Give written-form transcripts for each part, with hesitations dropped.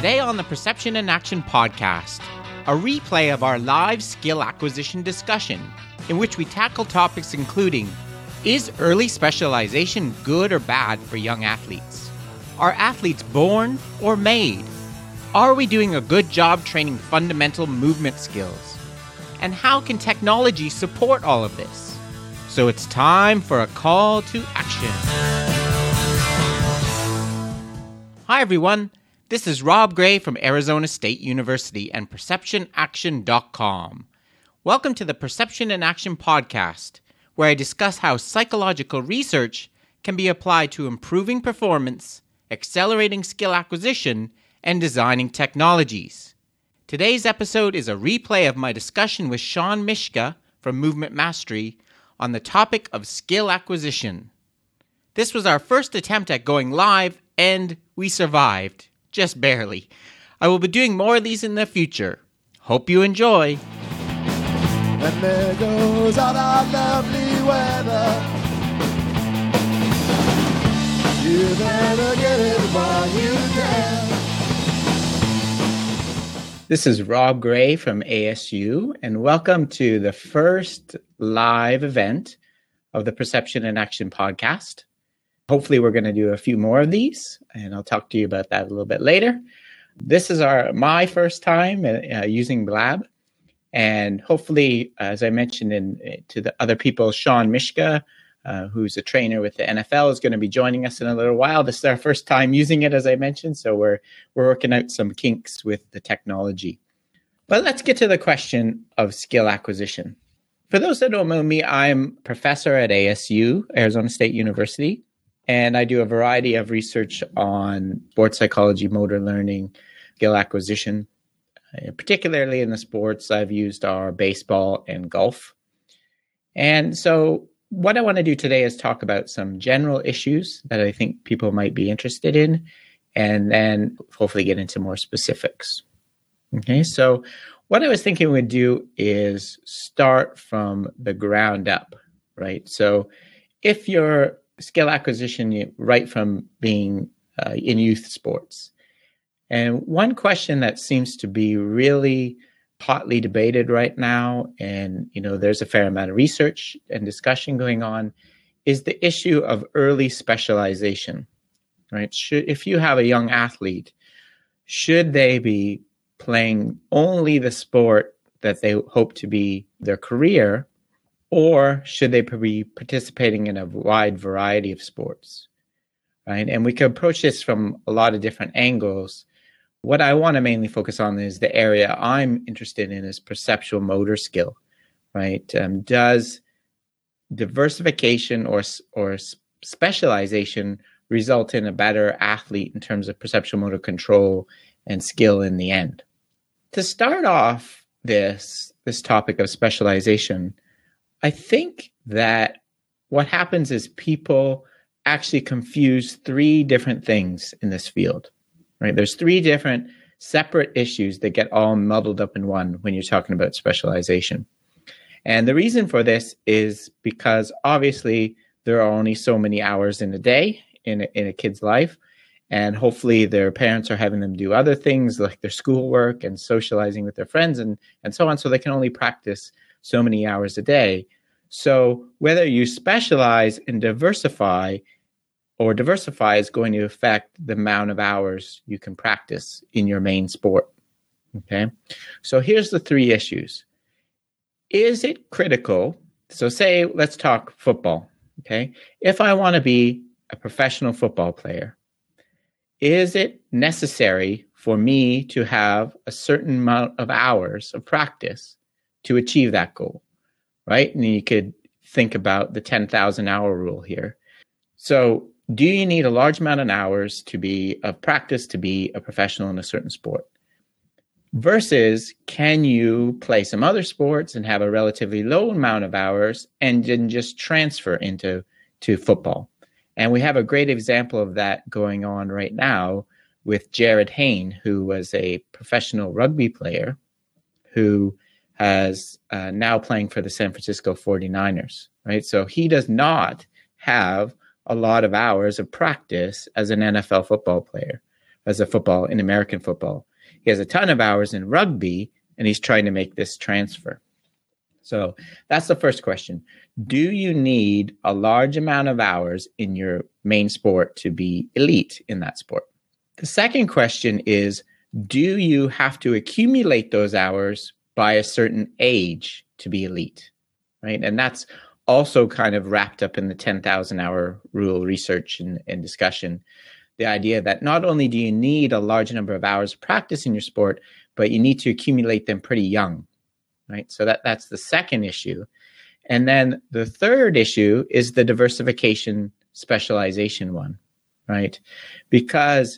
Today on the Perception in Action podcast, a replay of our live skill acquisition discussion, in which we tackle topics including: is early specialization good or bad for young athletes? Are athletes born or made? Are we doing a good job training fundamental movement skills? And how can technology support all of this? So it's time for a call to action. Hi everyone, this is Rob Gray from Arizona State University and PerceptionAction.com. Welcome to the Perception in Action podcast, where I discuss how psychological research can be applied to improving performance, accelerating skill acquisition, and designing technologies. Today's episode is a replay of my discussion with Sean Mishka from Movement Mastery on the topic of skill acquisition. This was our first attempt at going live, and we survived, just barely. I will be doing more of these in the future. Hope you enjoy. And there goes all our lovely weather. You better get it while you can. This is Rob Gray from ASU, and welcome to the first live event of the Perception in Action podcast. Hopefully we're going to do a few more of these, and I'll talk to you about that a little bit later. This is my first time using Blab, and hopefully, as I mentioned to the other people, Sean Mishka, who's a trainer with the NFL, is going to be joining us in a little while. This is our first time using it, as I mentioned, so we're working out some kinks with the technology. But let's get to the question of skill acquisition. For those that don't know me, I'm professor at ASU, Arizona State University, and I do a variety of research on sports psychology, motor learning, skill acquisition. Particularly in the sports I've used are baseball and golf. And so what I want to do today is talk about some general issues that I think people might be interested in, and then hopefully get into more specifics. Okay, so what I was thinking we'd do is start from the ground up, right? So if your skill acquisition right from being in youth sports, and one question that seems to be really hotly debated right now, and there's a fair amount of research and discussion going on, is the issue of early specialization, right? If you have a young athlete, should they be playing only the sport that they hope to be their career, or should they be participating in a wide variety of sports, right? And we can approach this from a lot of different angles. What I want to mainly focus on is the area I'm interested in is perceptual motor skill, right? Does diversification or specialization result in a better athlete in terms of perceptual motor control and skill in the end? To start off this topic of specialization, I think that what happens is people actually confuse three different things in this field. Right? There's three different separate issues that get all muddled up in one when you're talking about specialization. And the reason for this is because obviously there are only so many hours in a day in a kid's life. And hopefully their parents are having them do other things like their schoolwork and socializing with their friends and so on. So they can only practice so many hours a day. So whether you specialize and diversify is going to affect the amount of hours you can practice in your main sport. Okay, so here's the three issues. Is it critical? So say, let's talk football. Okay, if I want to be a professional football player, is it necessary for me to have a certain amount of hours of practice to achieve that goal? Right, and you could think about the 10,000 hour rule here. So do you need a large amount of hours of practice to be a professional in a certain sport? Versus, can you play some other sports and have a relatively low amount of hours and then just transfer into football? And we have a great example of that going on right now with Jared Hayne, who was a professional rugby player who has now playing for the San Francisco 49ers, right? So he does not have a lot of hours of practice as an NFL football player, as a football in American football. He has a ton of hours in rugby, and he's trying to make this transfer. So that's the first question. Do you need a large amount of hours in your main sport to be elite in that sport? The second question is, do you have to accumulate those hours by a certain age to be elite, right? And that's also kind of wrapped up in the 10,000 hour rule research and discussion. The idea that not only do you need a large number of hours of practice in your sport, but you need to accumulate them pretty young, right? So that's the second issue. And then the third issue is the diversification specialization one, right? Because,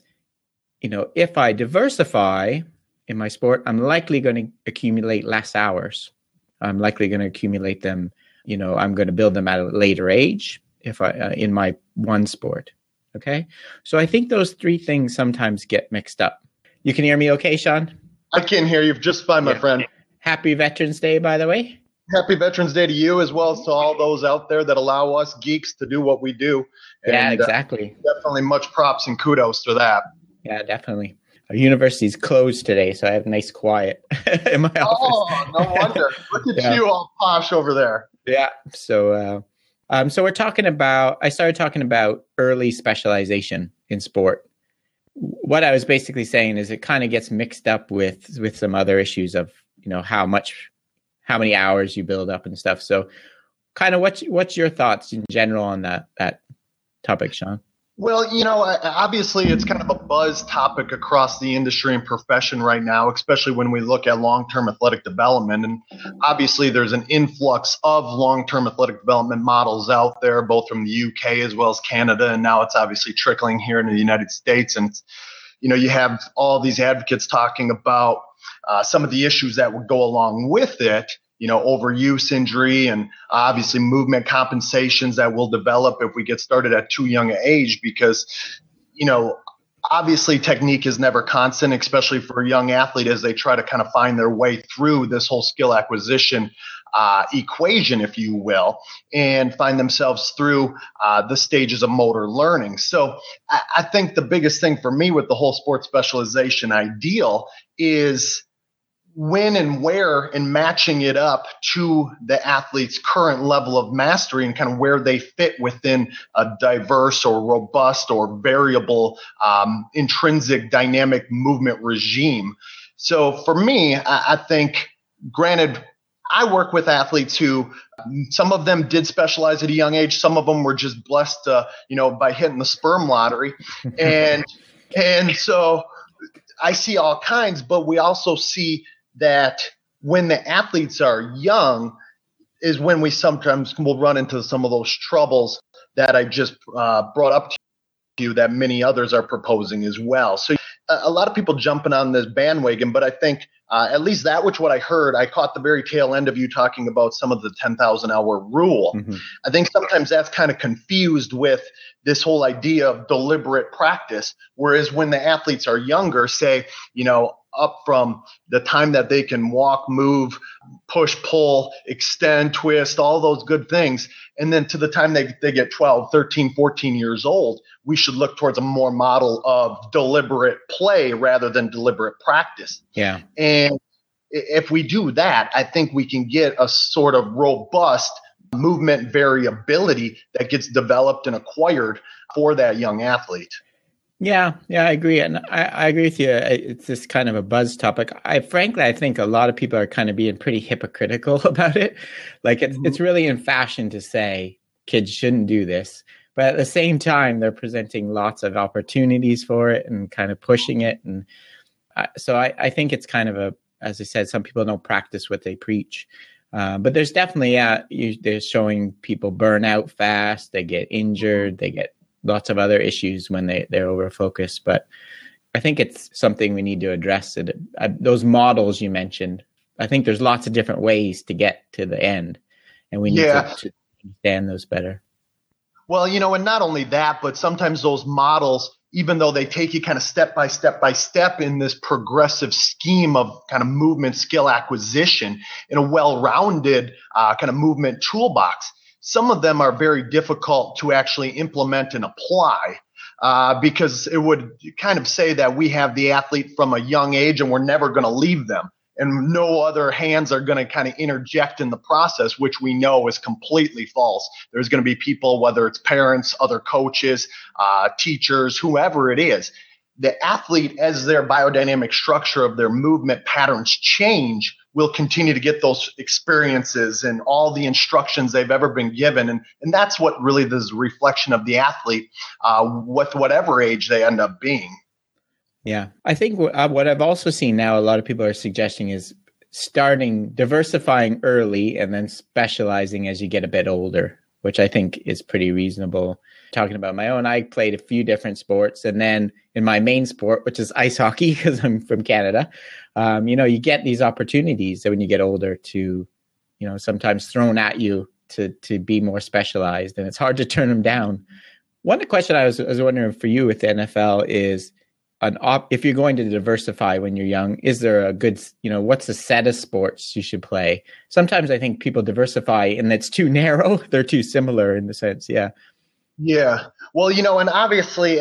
if I diversify in my sport, I'm likely going to accumulate less hours. I'm likely going to accumulate them, I'm going to build them at a later age if I in my one sport. Okay. So I think those three things sometimes get mixed up. You can hear me okay, Sean? I can hear you just fine, my friend. Happy Veterans Day, by the way. Happy Veterans Day to you, as well as to all those out there that allow us geeks to do what we do. Yeah, exactly. Definitely much props and kudos for that. Yeah, definitely. Our university's closed today, so I have nice quiet in my office. Oh, no wonder. Look at you all posh over there. Yeah. So we're talking about, I started talking about early specialization in sport. What I was basically saying is it kind of gets mixed up with some other issues of, how many hours you build up and stuff. So kind of what's your thoughts in general on that topic, Sean? Well, obviously it's kind of a buzz topic across the industry and profession right now, especially when we look at long-term athletic development. And obviously there's an influx of long-term athletic development models out there, both from the UK as well as Canada. And now it's obviously trickling here in the United States. And, you have all these advocates talking about some of the issues that would go along with it. Overuse injury and obviously movement compensations that will develop if we get started at too young an age because, obviously technique is never constant, especially for a young athlete as they try to kind of find their way through this whole skill acquisition equation, if you will, and find themselves through the stages of motor learning. So I think the biggest thing for me with the whole sports specialization ideal is when and where and matching it up to the athlete's current level of mastery and kind of where they fit within a diverse or robust or variable intrinsic dynamic movement regime. So for me, I think, granted, I work with athletes who some of them did specialize at a young age. Some of them were just blessed, by hitting the sperm lottery. And so I see all kinds, but we also see that when the athletes are young is when we sometimes will run into some of those troubles that I just brought up to you that many others are proposing as well. So a lot of people jumping on this bandwagon, but I think at least that which what I heard, I caught the very tail end of you talking about some of the 10,000 hour rule. Mm-hmm. I think sometimes that's kind of confused with this whole idea of deliberate practice. Whereas when the athletes are younger, say, up from the time that they can walk, move, push, pull, extend, twist, all those good things. And then to the time they get 12, 13, 14 years old, we should look towards a more model of deliberate play rather than deliberate practice. Yeah. And if we do that, I think we can get a sort of robust movement variability that gets developed and acquired for that young athlete. Yeah, I agree. And I agree with you. It's this kind of a buzz topic. Frankly, I think a lot of people are kind of being pretty hypocritical about it. Like it's really in fashion to say kids shouldn't do this. But at the same time, they're presenting lots of opportunities for it and kind of pushing it. And so I think it's kind of as I said, some people don't practice what they preach. But there's definitely, they're showing people burn out fast. They get injured. They get lots of other issues when they're over focused. But I think it's something we need to address. Those models you mentioned, I think there's lots of different ways to get to the end. And we need to understand those better. Well, and not only that, but sometimes those models, even though they take you kind of step by step in this progressive scheme of kind of movement skill acquisition in a well-rounded kind of movement toolbox, some of them are very difficult to actually implement and apply because it would kind of say that we have the athlete from a young age and we're never going to leave them. And no other hands are going to kind of interject in the process, which we know is completely false. There's going to be people, whether it's parents, other coaches, teachers, whoever it is. The athlete, as their biodynamic structure of their movement patterns change, will continue to get those experiences and all the instructions they've ever been given. And that's what really is a reflection of the athlete with whatever age they end up being. Yeah. I think what I've also seen now, a lot of people are suggesting is diversifying early and then specializing as you get a bit older, which I think is pretty reasonable. Talking about my own, I played a few different sports. And then in my main sport, which is ice hockey, because I'm from Canada, you get these opportunities when you get older to, sometimes thrown at you to be more specialized. And it's hard to turn them down. One question I was wondering for you with the NFL is, if you're going to diversify when you're young, is there a good, what's a set of sports you should play? Sometimes I think people diversify and it's too narrow. They're too similar in the sense. Yeah. Yeah. Well, and obviously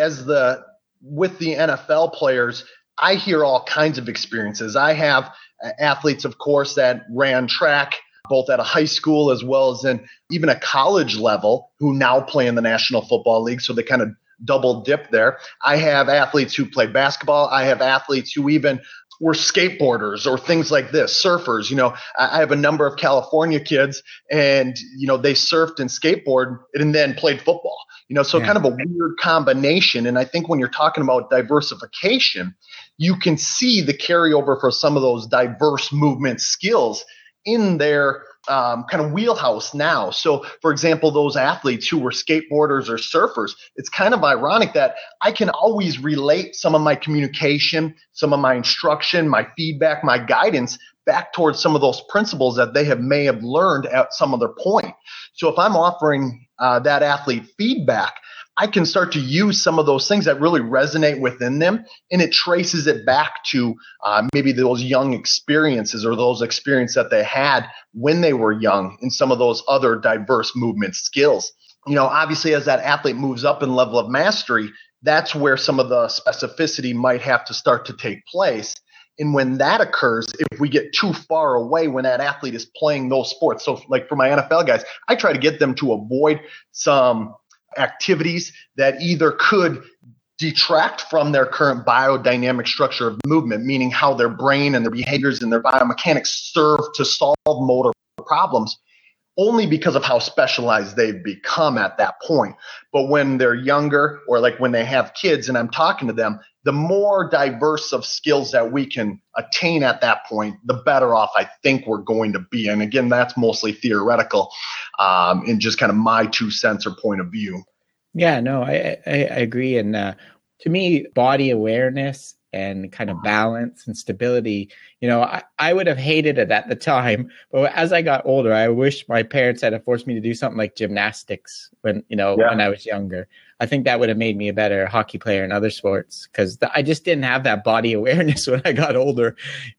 with the NFL players, I hear all kinds of experiences. I have athletes, of course, that ran track both at a high school as well as in even a college level who now play in the National Football League. So they kind of double dip there. I have athletes who play basketball. I have athletes who even were skateboarders or things like this, surfers. I have a number of California kids and, they surfed and skateboarded and then played football, so kind of a weird combination. And I think when you're talking about diversification, you can see the carryover for some of those diverse movement skills in their kind of wheelhouse now. So, for example, those athletes who were skateboarders or surfers, it's kind of ironic that I can always relate some of my communication, some of my instruction, my feedback, my guidance back towards some of those principles that they may have learned at some other point. So if I'm offering that athlete feedback, I can start to use some of those things that really resonate within them, and it traces it back to maybe those young experiences or those experiences that they had when they were young in some of those other diverse movement skills. Obviously, as that athlete moves up in level of mastery, that's where some of the specificity might have to start to take place. And when that occurs, if we get too far away when that athlete is playing those sports, so like for my NFL guys, I try to get them to avoid some activities that either could detract from their current biodynamic structure of movement, meaning how their brain and their behaviors and their biomechanics serve to solve motor problems, only because of how specialized they've become at that point. But when they're younger or like when they have kids and I'm talking to them, the more diverse of skills that we can attain at that point, the better off I think we're going to be. And again, that's mostly theoretical and just kind of my 2 cents or point of view. Yeah, no, I agree. And to me, body awareness and kind of balance and stability, I would have hated it at the time. But as I got older, I wish my parents had forced me to do something like gymnastics when I was younger. I think that would have made me a better hockey player in other sports because I just didn't have that body awareness when I got older,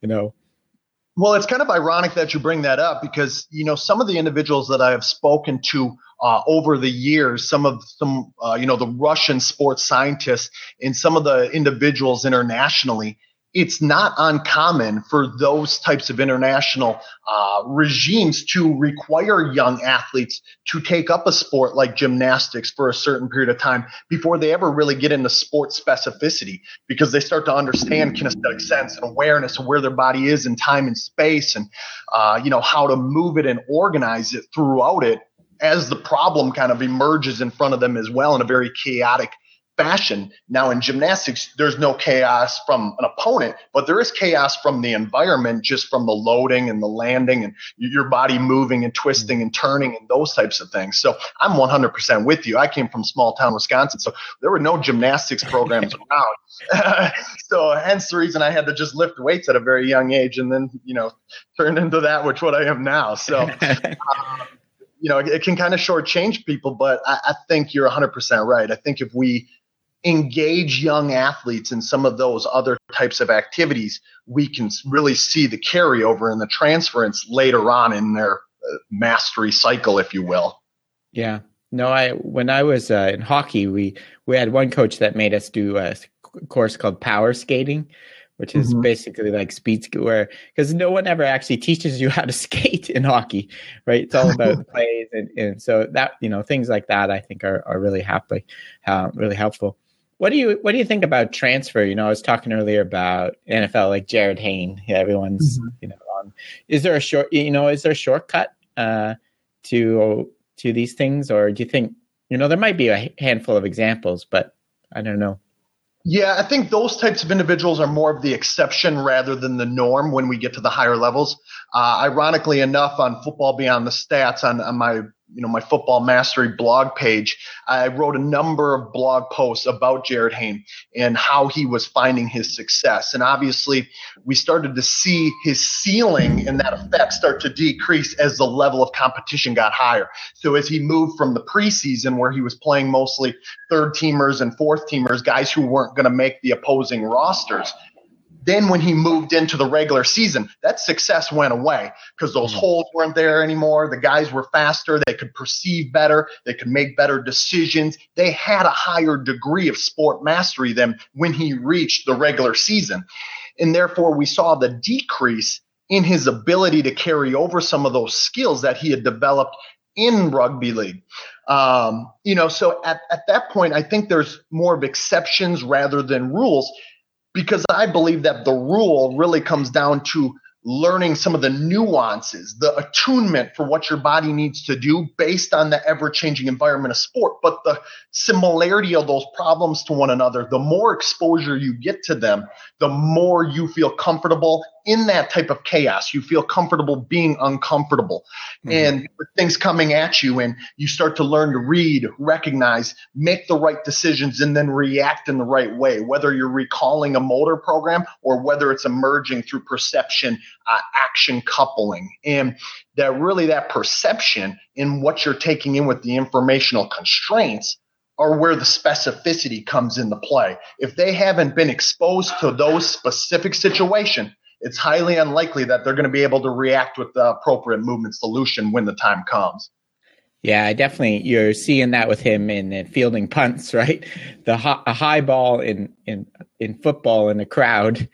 Well, it's kind of ironic that you bring that up because, some of the individuals that I have spoken to over the years, the Russian sports scientists and some of the individuals internationally, it's not uncommon for those types of international regimes to require young athletes to take up a sport like gymnastics for a certain period of time before they ever really get into sport specificity, because they start to understand kinesthetic sense and awareness of where their body is in time and space and, how to move it and organize it throughout it as the problem kind of emerges in front of them as well in a very chaotic fashion. Now in gymnastics, there's no chaos from an opponent, but there is chaos from the environment, just from the loading and the landing and your body moving and twisting and turning and those types of things. So I'm 100% with you. I came from small town Wisconsin, so there were no gymnastics programs around. So hence the reason I had to just lift weights at a very young age and then, turn into that, which what I am now. So, it can kind of shortchange people, but I think you're 100% right. I think if we engage young athletes in some of those other types of activities, we can really see the carryover and the transference later on in their mastery cycle, if you will. Yeah. No, when I was in hockey, we had one coach that made us do a course called power skating, which is basically like speed ski, where because no one ever actually teaches you how to skate in hockey, right? It's all about the plays, and so that things like that I think are really really helpful. What do you think about transfer? I was talking earlier about NFL, like Jared Hayne. Yeah, everyone's on. Is there a shortcut to these things, or do you think there might be a handful of examples, but I don't know. Yeah, I think those types of individuals are more of the exception rather than the norm when we get to the higher levels. Ironically enough, on Football Beyond the Stats, on my my Football Mastery blog page, I wrote a number of blog posts about Jared Hayne and how he was finding his success. And obviously, we started to see his ceiling and that effect start to decrease as the level of competition got higher. So as he moved from the preseason, where he was playing mostly third teamers and fourth teamers, guys who weren't going to make the opposing rosters, then when he moved into the regular season, that success went away because those holes weren't there anymore. The guys were faster. They could perceive better. They could make better decisions. They had a higher degree of sport mastery than when he reached the regular season. And therefore, we saw the decrease in his ability to carry over some of those skills that he had developed in rugby league. So at that point, I think there's more of exceptions rather than rules, because I believe that the rule really comes down to learning some of the nuances, the attunement for what your body needs to do based on the ever-changing environment of sport. But the similarity of those problems to one another, the more exposure you get to them, the more you feel comfortable in that type of chaos. You feel comfortable being uncomfortable. And with things coming at you, and you start to learn to read, recognize, make the right decisions, and then react in the right way, whether you're recalling a motor program or whether it's emerging through perception, action coupling. And that perception in what you're taking in with the informational constraints are where the specificity comes into play. If they haven't been exposed to those specific situations, it's highly unlikely that they're going to be able to react with the appropriate movement solution when the time comes. Yeah, definitely. You're seeing that with him in fielding punts, right? A high ball in football in a crowd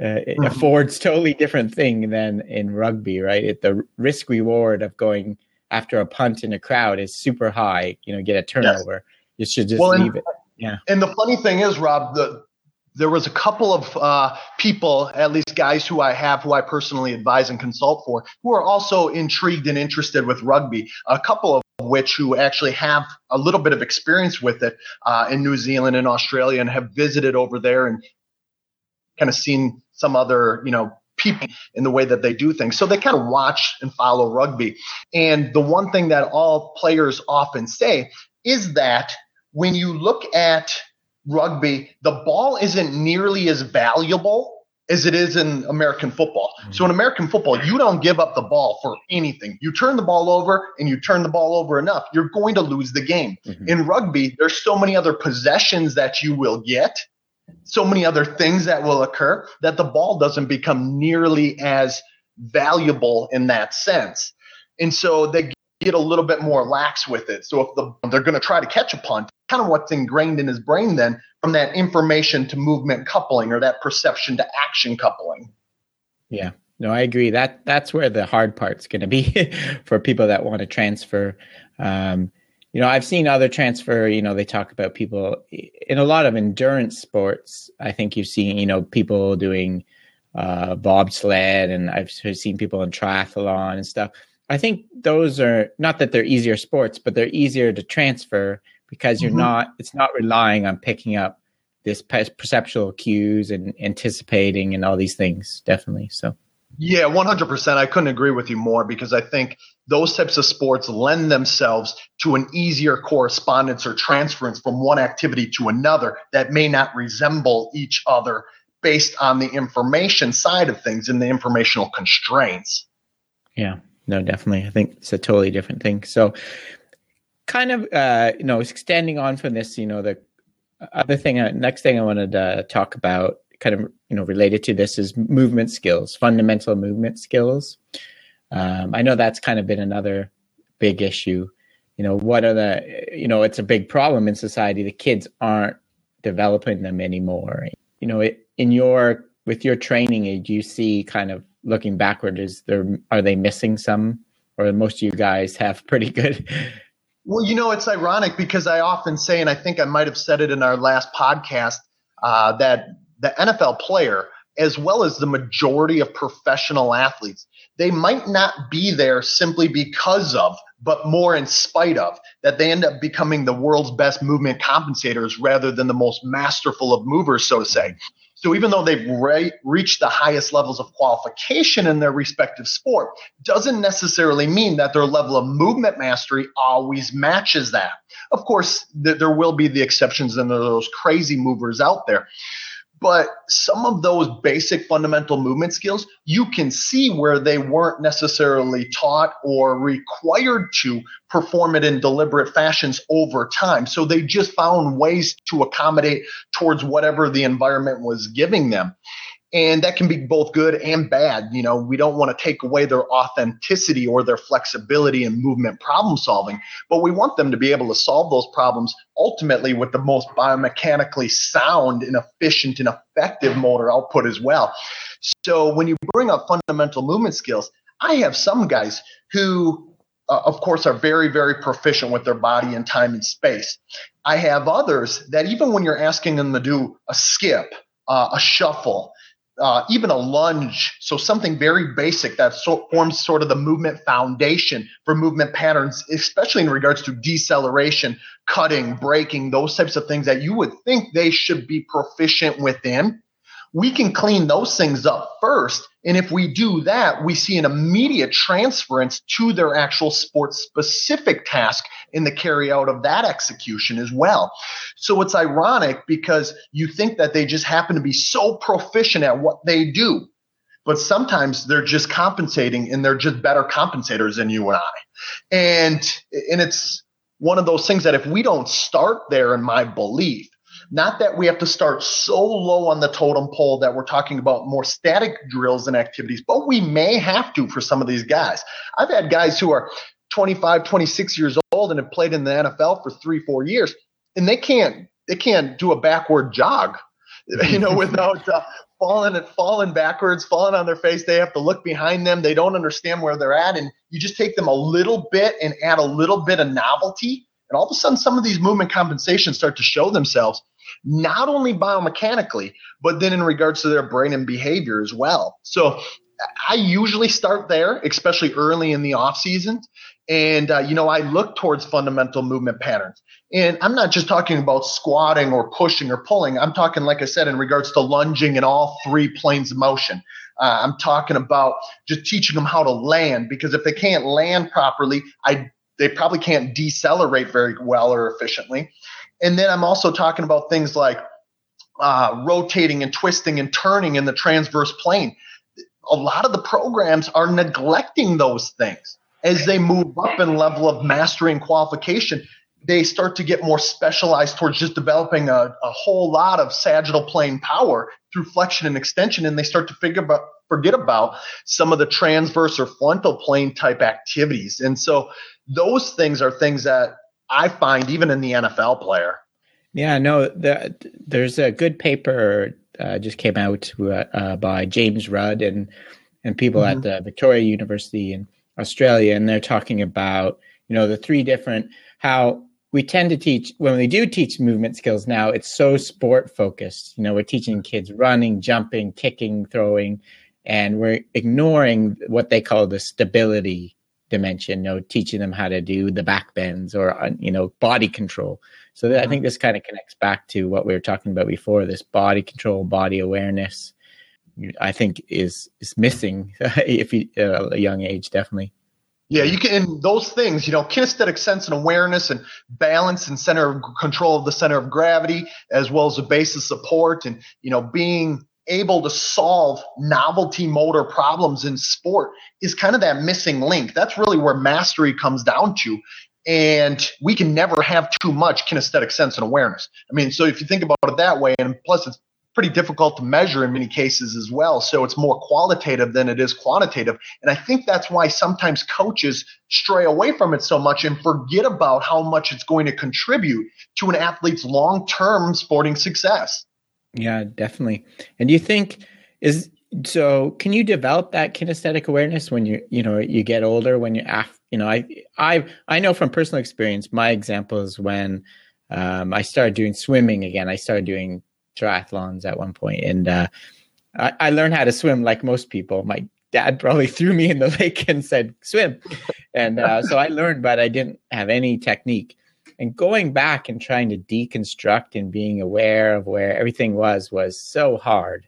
affords totally different thing than in rugby, right? The risk reward of going after a punt in a crowd is super high. Get a turnover. Yes. You should just leave it. Yeah. And the funny thing is, Rob, there was a couple of people, at least guys who I personally advise and consult for, who are also intrigued and interested with rugby, a couple of which who actually have a little bit of experience with it in New Zealand and Australia and have visited over there and kind of seen some other, people in the way that they do things. So they kind of watch and follow rugby. And the one thing that all players often say is that when you look at rugby, the ball isn't nearly as valuable as it is in American football. So in American football, you don't give up the ball for anything. You turn the ball over, and you turn the ball over enough, you're going to lose the game. In rugby, there's so many other possessions that you will get, so many other things that will occur, that the ball doesn't become nearly as valuable in that sense. And so they get a little bit more lax with it. So if they're going to try to catch a punt, kind of what's ingrained in his brain then from that information to movement coupling or that perception to action coupling. Yeah, no, I agree. That's where the hard part's going to be for people that want to transfer. I've seen other transfer, they talk about people in a lot of endurance sports. I think you've seen, people doing bobsled, and I've seen people in triathlon and stuff. I think those are not that they're easier sports, but they're easier to transfer because it's not relying on picking up this perceptual cues and anticipating and all these things. Definitely. So. Yeah, 100%. I couldn't agree with you more, because I think those types of sports lend themselves to an easier correspondence or transference from one activity to another that may not resemble each other based on the information side of things and the informational constraints. Yeah. No, definitely. I think it's a totally different thing. So kind of, extending on from this, the other thing, next thing I wanted to talk about kind of, related to this is movement skills, fundamental movement skills. I know that's kind of been another big issue what are it's a big problem in society. The kids aren't developing them anymore. With your training, do you see, kind of looking backward, are they missing some, or most of you guys have pretty good? Well, it's ironic because I often say, and I think I might have said it in our last podcast, that the NFL player, as well as the majority of professional athletes, they might not be there simply because of, but more in spite of, that they end up becoming the world's best movement compensators rather than the most masterful of movers, so to say. So even though they've reached the highest levels of qualification in their respective sport, doesn't necessarily mean that their level of movement mastery always matches that. Of course, there will be the exceptions, and there are those crazy movers out there. But some of those basic fundamental movement skills, you can see where they weren't necessarily taught or required to perform it in deliberate fashions over time. So they just found ways to accommodate towards whatever the environment was giving them. And that can be both good and bad. We don't want to take away their authenticity or their flexibility in movement problem solving, but we want them to be able to solve those problems ultimately with the most biomechanically sound and efficient and effective motor output as well. So when you bring up fundamental movement skills, I have some guys who, of course, are very, very proficient with their body in time and space. I have others that even when you're asking them to do a skip, a shuffle, even a lunge, so something very basic that forms sort of the movement foundation for movement patterns, especially in regards to deceleration, cutting, braking, those types of things that you would think they should be proficient within. We can clean those things up first. And if we do that, we see an immediate transference to their actual sport-specific task in the carry out of that execution as well. So it's ironic because you think that they just happen to be so proficient at what they do, but sometimes they're just compensating, and they're just better compensators than you and I. And it's one of those things that if we don't start there, in my belief, not that we have to start so low on the totem pole that we're talking about more static drills and activities, but we may have to for some of these guys. I've had guys who are 25, 26 years old and have played in the NFL for 3-4 years, and they can't do a backward jog, without falling backwards, falling on their face. They have to look behind them. They don't understand where they're at. And you just take them a little bit and add a little bit of novelty, and all of a sudden some of these movement compensations start to show themselves, not only biomechanically, but then in regards to their brain and behavior as well. So I usually start there, especially early in the off season. And, I look towards fundamental movement patterns. And I'm not just talking about squatting or pushing or pulling. I'm talking, like I said, in regards to lunging in all three planes of motion. I'm talking about just teaching them how to land, because if they can't land properly, they probably can't decelerate very well or efficiently. And then I'm also talking about things like rotating and twisting and turning in the transverse plane. A lot of the programs are neglecting those things. As they move up in level of mastery and qualification, they start to get more specialized towards just developing a whole lot of sagittal plane power through flexion and extension, and they start to forget about some of the transverse or frontal plane type activities. And so those things are things that I find even in the NFL player. Yeah, no, there's a good paper just came out by James Rudd and people at the Victoria University in Australia, and they're talking about, the three different, how we tend to teach, when we do teach movement skills now, it's so sport focused. We're teaching kids running, jumping, kicking, throwing, and we're ignoring what they call the stability dimension, teaching them how to do the back bends or, body control. So I think this kind of connects back to what we were talking about before, this body control, body awareness, I think is missing if you a young age, definitely. Yeah, you can, and those things, kinesthetic sense and awareness and balance and center of control of the center of gravity, as well as the base of support, and, being able to solve novelty motor problems in sport is kind of that missing link. That's really where mastery comes down to. And we can never have too much kinesthetic sense and awareness. So if you think about it that way, and plus it's pretty difficult to measure in many cases as well. So it's more qualitative than it is quantitative. And I think that's why sometimes coaches stray away from it so much and forget about how much it's going to contribute to an athlete's long-term sporting success. Yeah, definitely. And do you think can you develop that kinesthetic awareness when you get older, when I know from personal experience, my example is when I started doing swimming again. I started doing triathlons at one point, and I learned how to swim like most people. My dad probably threw me in the lake and said, swim. And so I learned, but I didn't have any technique. And going back and trying to deconstruct and being aware of where everything was so hard.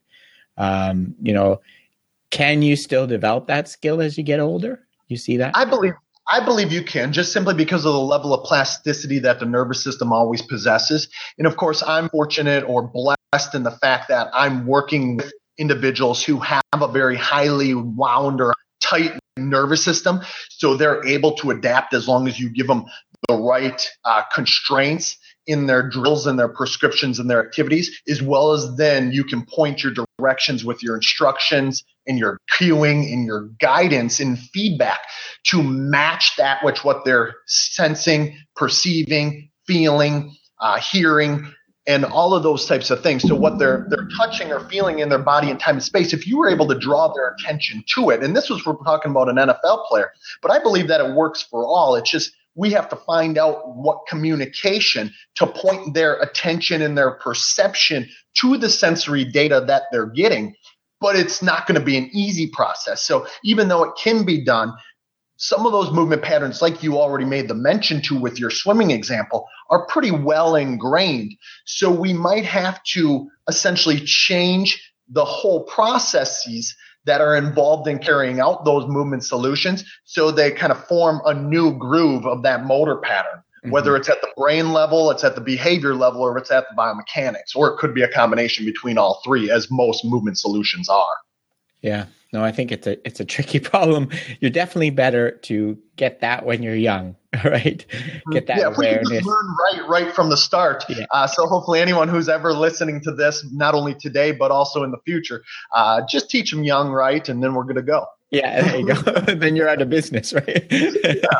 Can you still develop that skill as you get older? You see that? I believe you can, just simply because of the level of plasticity that the nervous system always possesses. And of course, I'm fortunate or blessed in the fact that I'm working with individuals who have a very highly wound or tight nervous system. So they're able to adapt as long as you give them the right constraints in their drills and their prescriptions and their activities, as well as then you can point your directions with your instructions and your cueing and your guidance and feedback to match that with what they're sensing, perceiving, feeling, hearing, and all of those types of things. So what they're touching or feeling in their body and time and space, if you were able to draw their attention to it, and this was, we're talking about an NFL player, but I believe that it works for all. It's just, we have to find out what communication to point their attention and their perception to the sensory data that they're getting. But it's not going to be an easy process. So even though it can be done, some of those movement patterns, like you already made the mention to with your swimming example, are pretty well ingrained. So we might have to essentially change the whole processes that are involved in carrying out those movement solutions so they kind of form a new groove of that motor pattern, whether it's at the brain level, it's at the behavior level, or it's at the biomechanics, or it could be a combination between all three, as most movement solutions are. Yeah, no, I think it's a tricky problem. You're definitely better to get that when you're young, right? Get that awareness. We can just learn right from the start. Yeah. So hopefully anyone who's ever listening to this, not only today, but also in the future, just teach them young, right? And then we're good to go. Yeah, there you go. Then you're out of business, right? Then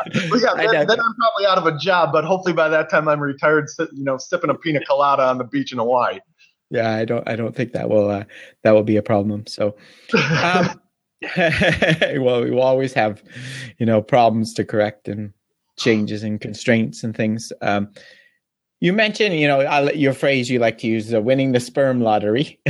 I'm probably out of a job, but hopefully by that time I'm retired, sipping a pina colada on the beach in Hawaii. Yeah, I don't think that will be a problem. So, well, we will always have, problems to correct and changes and constraints and things. You mentioned, your phrase you like to use, winning the sperm lottery.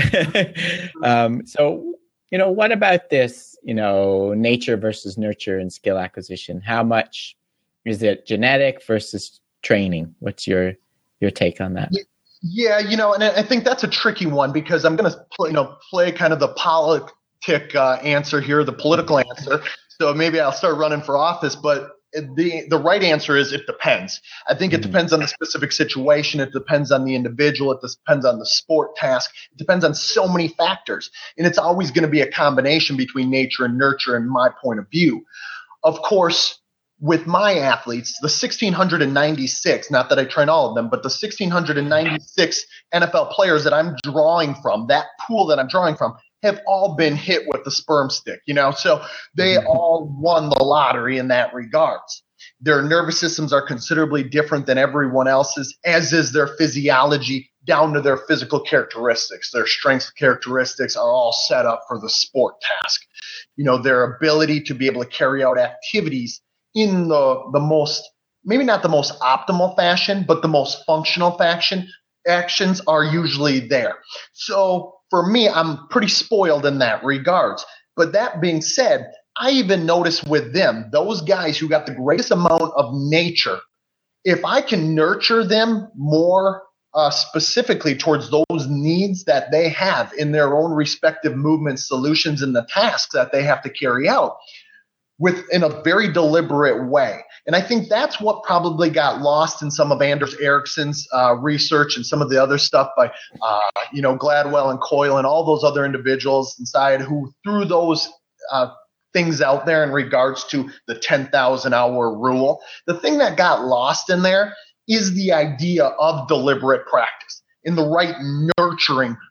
So, what about this, nature versus nurture and skill acquisition? How much is it genetic versus training? What's your take on that? Yeah, and I think that's a tricky one because I'm going to play kind of the politic answer here, the political answer. So maybe I'll start running for office, but the right answer is it depends. I think it depends on the specific situation. It depends on the individual. It depends on the sport task. It depends on so many factors. And it's always going to be a combination between nature and nurture in my point of view. Of course, with my athletes, the 1,696, not that I train all of them, but the 1,696 NFL players that I'm drawing from, that pool that I'm drawing from, have all been hit with the sperm stick, so they all won the lottery in that regards. Their nervous systems are considerably different than everyone else's, as is their physiology down to their physical characteristics. Their strength characteristics are all set up for the sport task. Their ability to be able to carry out activities in the most, maybe not the most optimal fashion, but the most functional actions are usually there. So for me, I'm pretty spoiled in that regards. But that being said, I even notice with them, those guys who got the greatest amount of nature, if I can nurture them more specifically towards those needs that they have in their own respective movement solutions and the tasks that they have to carry out, in a very deliberate way. And I think that's what probably got lost in some of Anders Ericsson's research and some of the other stuff by, Gladwell and Coyle and all those other individuals inside who threw those things out there in regards to the 10,000-hour rule. The thing that got lost in there is the idea of deliberate practice in the right nurturing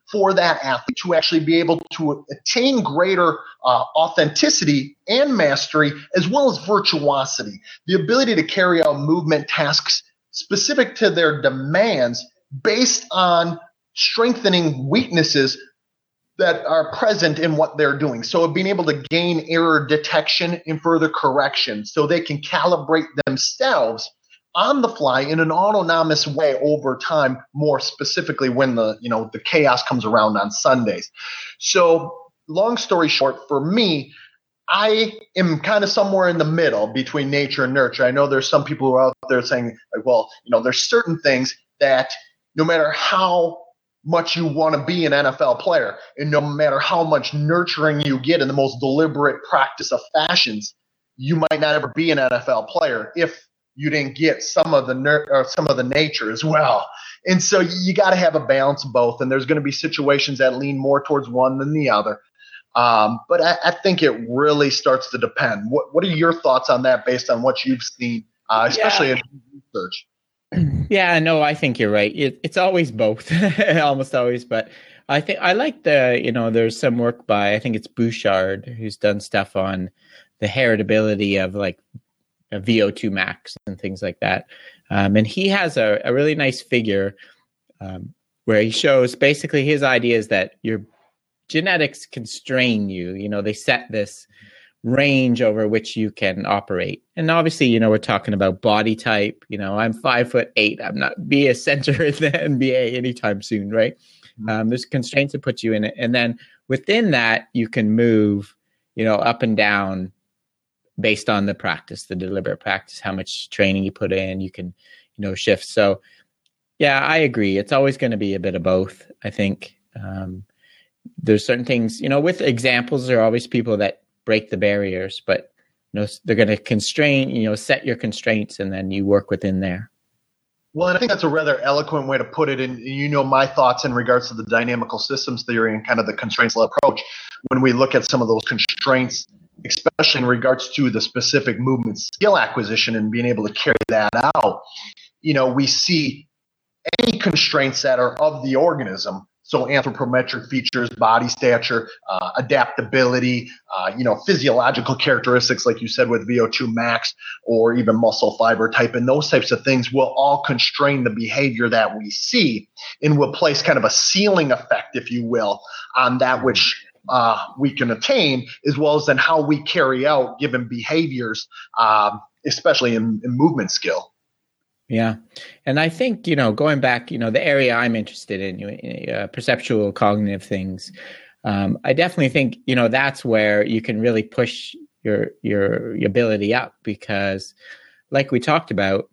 for that athlete to actually be able to attain greater authenticity and mastery, as well as virtuosity, the ability to carry out movement tasks specific to their demands based on strengthening weaknesses that are present in what they're doing. So being able to gain error detection and further correction so they can calibrate themselves on the fly in an autonomous way over time, more specifically when the chaos comes around on Sundays. So long story short, for me, I am kind of somewhere in the middle between nature and nurture. I know there's some people who are out there saying, like, well, there's certain things that no matter how much you want to be an NFL player, and no matter how much nurturing you get in the most deliberate practice of fashions, you might not ever be an NFL player if you didn't get some of the nature as well. And so you got to have a balance of both, and there's going to be situations that lean more towards one than the other. But I think it really starts to depend. What are your thoughts on that based on what you've seen, especially in research? Yeah, no, I think you're right. It's always both, almost always. But I think I like there's some work by, I think it's Bouchard, who's done stuff on the heritability of like a VO2 max and things like that. And he has a really nice figure where he shows basically his idea is that your genetics constrain you. They set this range over which you can operate. And obviously, we're talking about body type. I'm 5'8". I'm not be a center in the NBA anytime soon, right? There's constraints that put you in it. And then within that, you can move, up and down based on the practice, the deliberate practice, how much training you put in, you can, shift. So yeah, I agree. It's always going to be a bit of both, I think. There's certain things, with examples, there are always people that break the barriers, but they're going to constrain, set your constraints, and then you work within there. Well, and I think that's a rather eloquent way to put it. And my thoughts in regards to the dynamical systems theory and kind of the constraints-led approach. When we look at some of those constraints, especially in regards to the specific movement skill acquisition and being able to carry that out, we see any constraints that are of the organism. So anthropometric features, body stature, adaptability, physiological characteristics, like you said, with VO2 max, or even muscle fiber type, and those types of things will all constrain the behavior that we see, and will place kind of a ceiling effect, if you will, on that which we can attain, as well as then how we carry out given behaviors, especially in movement skill. Yeah. And I think, going back, the area I'm interested in, perceptual cognitive things, I definitely think, that's where you can really push your ability up, because like we talked about,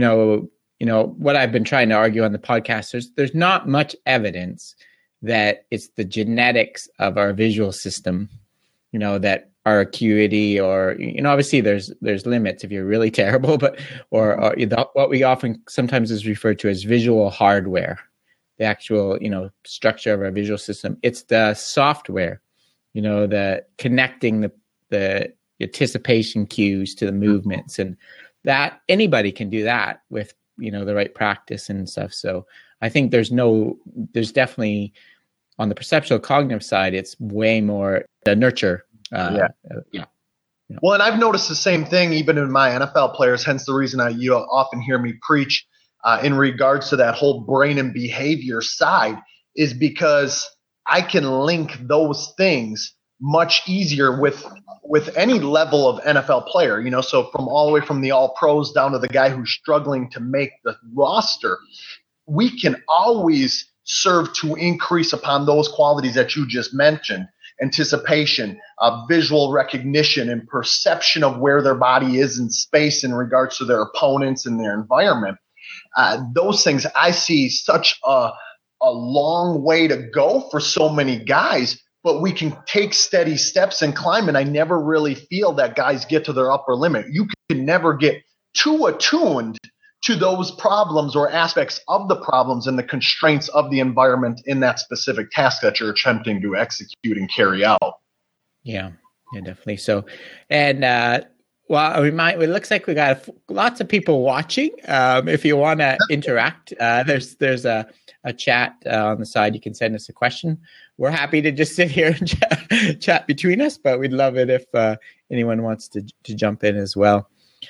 what I've been trying to argue on the podcast, there's not much evidence that it's the genetics of our visual system, that our acuity, or obviously there's limits if you're really terrible, but what we often sometimes is referred to as visual hardware, the actual structure of our visual system. It's the software, the connecting the anticipation cues to the movements, and that anybody can do that with the right practice and stuff. So I think there's definitely on the perceptual cognitive side, it's way more the nurture. Yeah. Well, and I've noticed the same thing even in my NFL players, hence the reason you often hear me preach in regards to that whole brain and behavior side, is because I can link those things much easier with any level of NFL player, so from all the way from the all pros down to the guy who's struggling to make the roster, we can always serve to increase upon those qualities that you just mentioned. Anticipation, visual recognition, and perception of where their body is in space in regards to their opponents and their environment. Those things, I see such a long way to go for so many guys, but we can take steady steps and climb. And I never really feel that guys get to their upper limit. You can never get too attuned to those problems or aspects of the problems and the constraints of the environment in that specific task that you're attempting to execute and carry out. Yeah, definitely. So, and Well, it looks like we got lots of people watching. If you want to interact, there's a chat on the side. You can send us a question. We're happy to just sit here and chat between us, but we'd love it if anyone wants to jump in as well.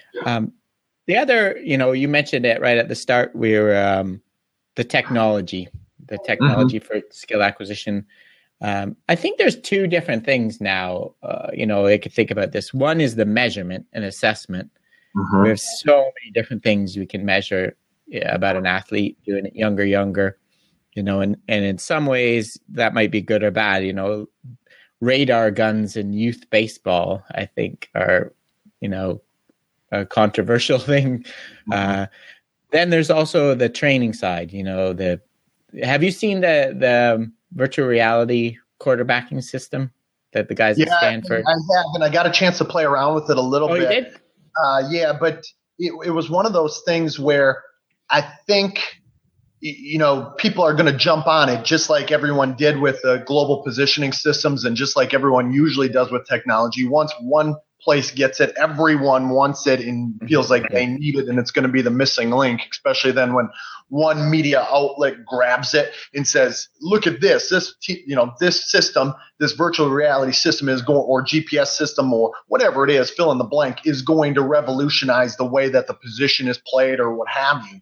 The other, you mentioned it right at the start. We're the technology for skill acquisition. I think there's two different things now. I could think about this. One is the measurement and assessment. We have so many different things we can measure about an athlete, doing it younger, and in some ways that might be good or bad. Radar guns in youth baseball, I think, are, a controversial thing. Then there's also the training side. Have you seen the virtual reality quarterbacking system that the guys at Stanford? I have, and I got a chance to play around with it a little bit. You did? But it was one of those things where I think, people are going to jump on it just like everyone did with the global positioning systems and just like everyone usually does with technology. Once one place gets it, everyone wants it and feels like they need it, and it's going to be the missing link, especially then when one media outlet grabs it and says, look at this system, this virtual reality system is going, or GPS system, or whatever it is, fill in the blank, is going to revolutionize the way that the position is played or what have you.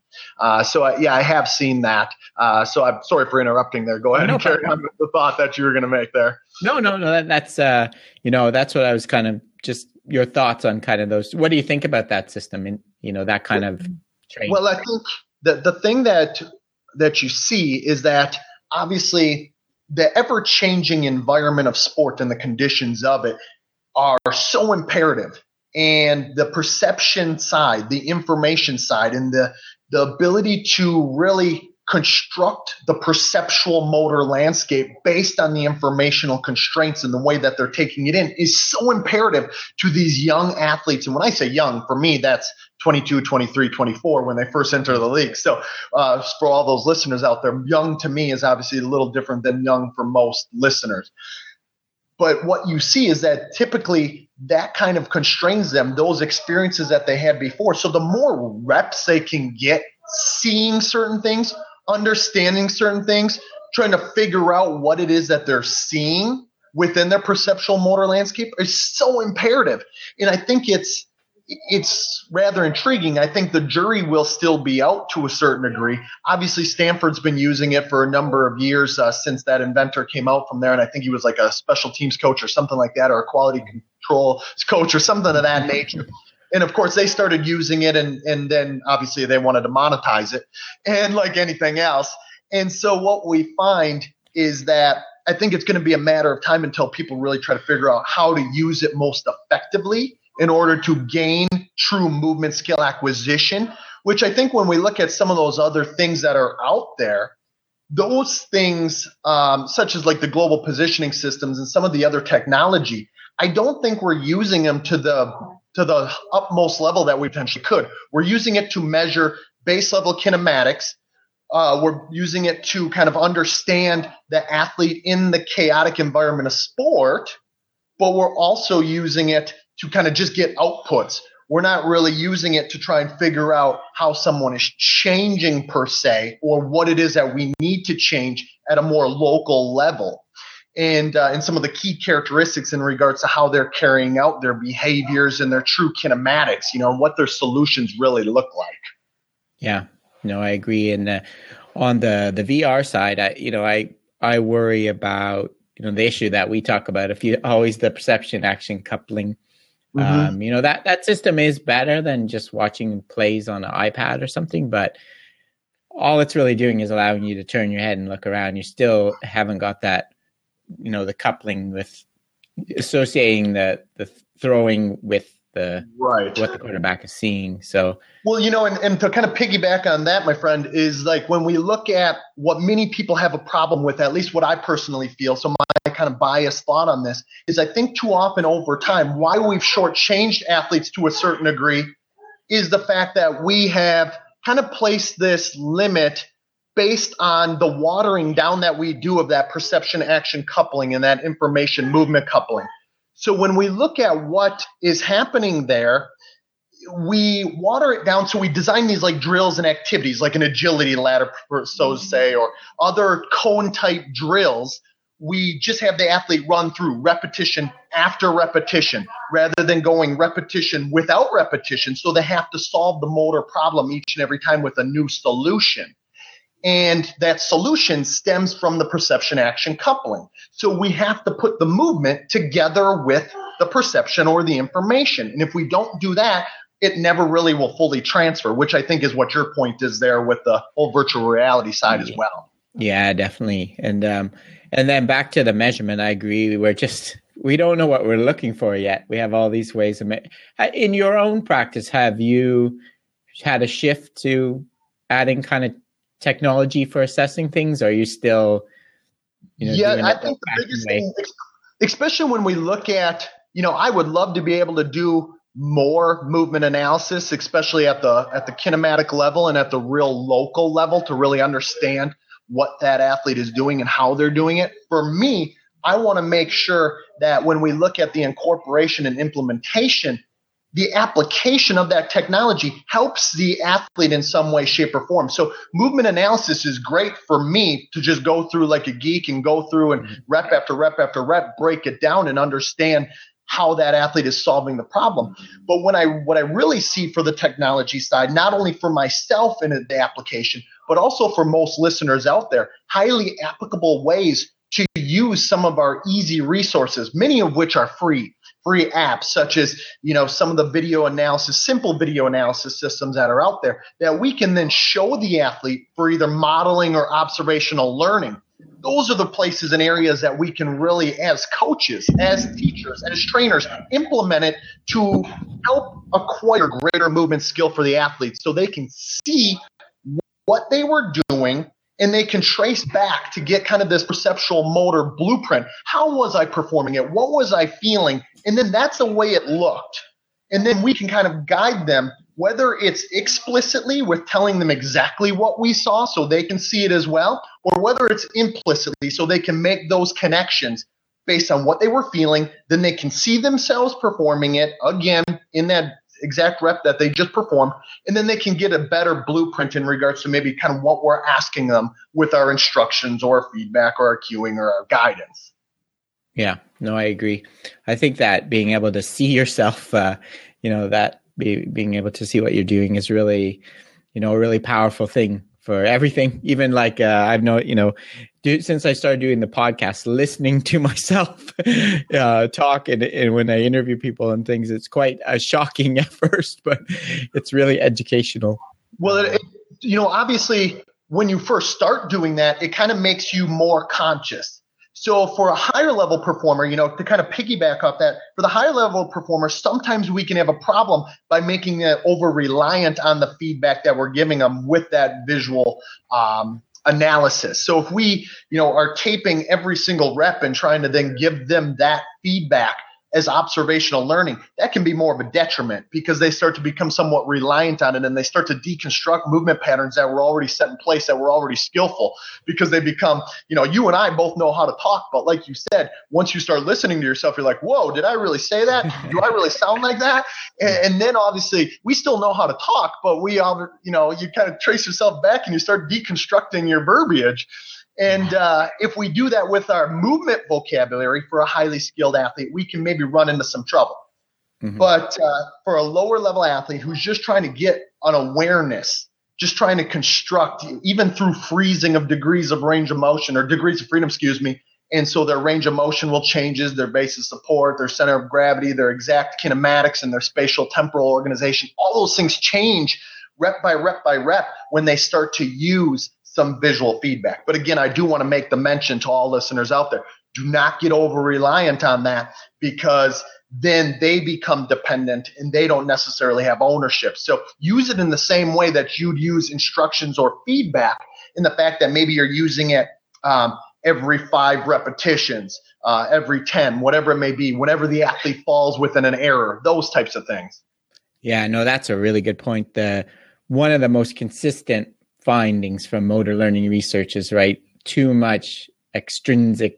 I have seen that. So I'm sorry for interrupting there. Go ahead and carry on with the thought that you were going to make there. No. That's, that's what I was kind of just your thoughts on kind of those. What do you think about that system and, that kind of training? Well, I think the thing that you see is that obviously the ever-changing environment of sport and the conditions of it are so imperative. And the perception side, the information side, and the ability to really construct the perceptual motor landscape based on the informational constraints and the way that they're taking it in is so imperative to these young athletes. And when I say young, for me, that's 22, 23, 24 when they first enter the league. So for all those listeners out there, young to me is obviously a little different than young for most listeners. But what you see is that typically that kind of constrains them, those experiences that they had before. So the more reps they can get seeing certain things, understanding certain things, trying to figure out what it is that they're seeing within their perceptual motor landscape is so imperative. And I think it's rather intriguing. I think the jury will still be out to a certain degree. Obviously, Stanford's been using it for a number of years since that inventor came out from there. And I think he was like a special teams coach or something like that, or a quality control coach or something of that nature. And of course, they started using it, and then obviously they wanted to monetize it, and like anything else. And so what we find is that I think it's going to be a matter of time until people really try to figure out how to use it most effectively in order to gain true movement skill acquisition, which I think when we look at some of those other things that are out there, those things such as like the global positioning systems and some of the other technology, I don't think we're using them to the utmost level that we potentially could. We're using it to measure base level kinematics. We're using it to kind of understand the athlete in the chaotic environment of sport, but we're also using it to kind of just get outputs. We're not really using it to try and figure out how someone is changing per se, or what it is that we need to change at a more local level. And some of the key characteristics in regards to how they're carrying out their behaviors and their true kinematics, what their solutions really look like. Yeah, no, I agree. And on the VR side, I worry about, the issue that we talk about, always the perception action coupling. That system is better than just watching plays on an iPad or something, but all it's really doing is allowing you to turn your head and look around. You still haven't got that, the coupling with associating the throwing with what the quarterback is seeing. So, well, and to kind of piggyback on that, my friend, is like when we look at what many people have a problem with, at least what I personally feel. So my kind of biased thought on this is I think too often over time, why we've shortchanged athletes to a certain degree is the fact that we have kind of placed this limit based on the watering down that we do of that perception action coupling and that information movement coupling. So when we look at what is happening there, we water it down. So we design these like drills and activities, like an agility ladder, so to say, or other cone type drills. We just have the athlete run through repetition after repetition rather than going repetition without repetition. So they have to solve the motor problem each and every time with a new solution. And that solution stems from the perception action coupling. So we have to put the movement together with the perception or the information. And if we don't do that, it never really will fully transfer, which I think is what your point is there with the whole virtual reality side as well. Yeah, definitely. And then back to the measurement, I agree. We don't know what we're looking for yet. We have all these ways of in your own practice, have you had a shift to adding kind of technology for assessing things? Or are you still, I think the biggest thing, especially when we look at, I would love to be able to do more movement analysis, especially at the kinematic level and at the real local level to really understand what that athlete is doing and how they're doing it. For me, I want to make sure that when we look at the incorporation and implementation, the application of that technology helps the athlete in some way, shape, or form. So movement analysis is great for me to just go through like a geek and go through and rep after rep after rep, break it down and understand how that athlete is solving the problem. But what I really see for the technology side, not only for myself in the application, but also for most listeners out there, highly applicable ways to use some of our easy resources, many of which are free apps, such as, some of the video analysis, simple video analysis systems that are out there that we can then show the athlete for either modeling or observational learning. Those are the places and areas that we can really, as coaches, as teachers, as trainers, implement it to help acquire greater movement skill for the athletes so they can see what they were doing and they can trace back to get kind of this perceptual motor blueprint. How was I performing it? What was I feeling? And then that's the way it looked. And then we can kind of guide them, whether it's explicitly with telling them exactly what we saw so they can see it as well, or whether it's implicitly so they can make those connections based on what they were feeling. Then they can see themselves performing it again in that exact rep that they just performed, and then they can get a better blueprint in regards to maybe kind of what we're asking them with our instructions or feedback or our cueing or our guidance. Yeah, no, I agree. I think that being able to see yourself, being able to see what you're doing is really, a really powerful thing for everything. Even like I've known, since I started doing the podcast, listening to myself talk and when I interview people and things, it's quite shocking at first, but it's really educational. Well, obviously when you first start doing that, it kind of makes you more conscious. So for a higher level performer, to kind of piggyback off that, for the higher level performer, sometimes we can have a problem by making it over reliant on the feedback that we're giving them with that visual analysis. So if we, are taping every single rep and trying to then give them that feedback as observational learning, that can be more of a detriment because they start to become somewhat reliant on it and they start to deconstruct movement patterns that were already set in place, that were already skillful, because they become, you and I both know how to talk, but like you said, once you start listening to yourself, you're like, whoa, did I really say that? Do I really sound like that? And then obviously we still know how to talk, but we all, you kind of trace yourself back and you start deconstructing your verbiage. And if we do that with our movement vocabulary for a highly skilled athlete, we can maybe run into some trouble. Mm-hmm. But for a lower level athlete who's just trying to get an awareness, just trying to construct, even through freezing of degrees of range of motion or degrees of freedom, and so their range of motion will changes, their base of support, their center of gravity, their exact kinematics, and their spatial temporal organization. All those things change rep by rep by rep when they start to use some visual feedback. But again, I do want to make the mention to all listeners out there, do not get over reliant on that because then they become dependent and they don't necessarily have ownership. So use it in the same way that you'd use instructions or feedback, in the fact that maybe you're using it every 5 repetitions, every 10, whatever it may be, whenever the athlete falls within an error, those types of things. Yeah, no, that's a really good point. One of the most consistent findings from motor learning research is, right, too much extrinsic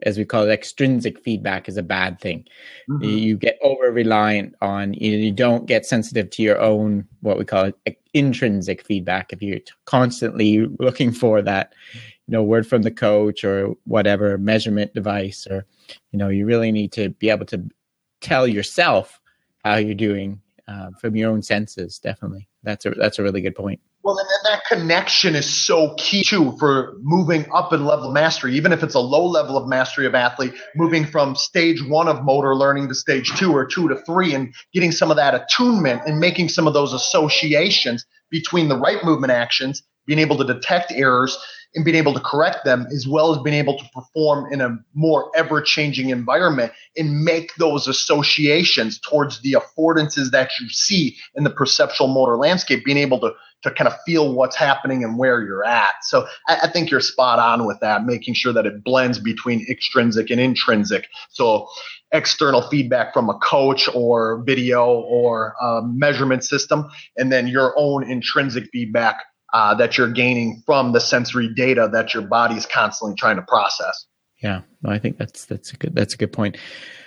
as we call it, extrinsic feedback is a bad thing. Mm-hmm. You get over reliant on, you don't get sensitive to your own, what we call it, intrinsic feedback. If you're constantly looking for that, word from the coach or whatever measurement device, or, you really need to be able to tell yourself how you're doing from your own senses. Definitely. That's a really good point. Well, and then that connection is so key too for moving up in level of mastery. Even if it's a low level of mastery of athlete, moving from stage 1 of motor learning to stage 2 or 2 to 3, and getting some of that attunement and making some of those associations between the right movement actions, being able to detect errors and being able to correct them, as well as being able to perform in a more ever-changing environment and make those associations towards the affordances that you see in the perceptual motor landscape, being able to kind of feel what's happening and where you're at. So I think you're spot on with that, making sure that it blends between extrinsic and intrinsic. So external feedback from a coach or video or a measurement system, and then your own intrinsic feedback that you're gaining from the sensory data that your body is constantly trying to process. Yeah, no, I think that's a good point.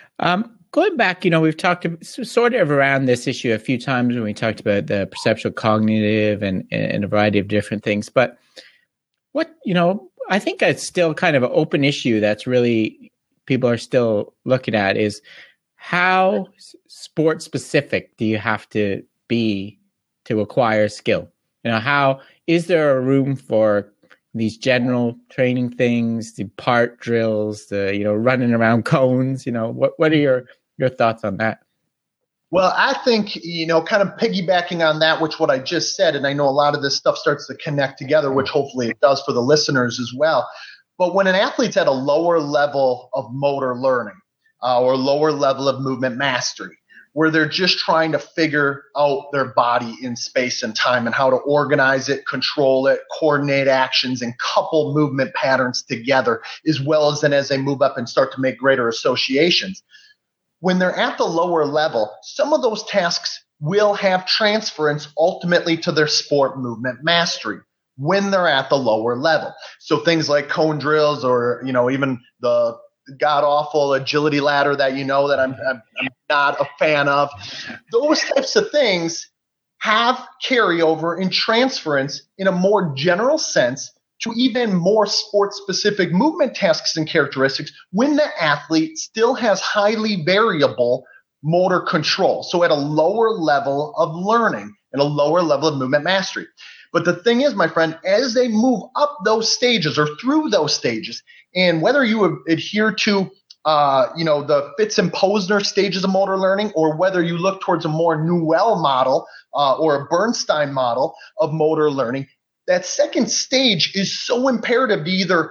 Going back, we've talked sort of around this issue a few times when we talked about the perceptual cognitive and a variety of different things. But what, I think it's still kind of an open issue that's really people are still looking at is how sport specific do you have to be to acquire skill? How is there a room for these general training things, the part drills, the running around cones? What are your thoughts on that? Well, I think, kind of piggybacking on that, what I just said, and I know a lot of this stuff starts to connect together, which hopefully it does for the listeners as well. But when an athlete's at a lower level of motor learning or lower level of movement mastery, where they're just trying to figure out their body in space and time and how to organize it, control it, coordinate actions, and couple movement patterns together, as well as then as they move up and start to make greater associations. When they're at the lower level, some of those tasks will have transference ultimately to their sport movement mastery when they're at the lower level. So things like cone drills or, even the god-awful agility ladder that that I'm not a fan of. Those types of things have carryover and transference in a more general sense to even more sport-specific movement tasks and characteristics when the athlete still has highly variable motor control. So at a lower level of learning and a lower level of movement mastery. But the thing is, my friend, as they move up those stages or through those stages, and whether you adhere to, the Fitz and Posner stages of motor learning, or whether you look towards a more Newell model or a Bernstein model of motor learning, that second stage is so imperative to either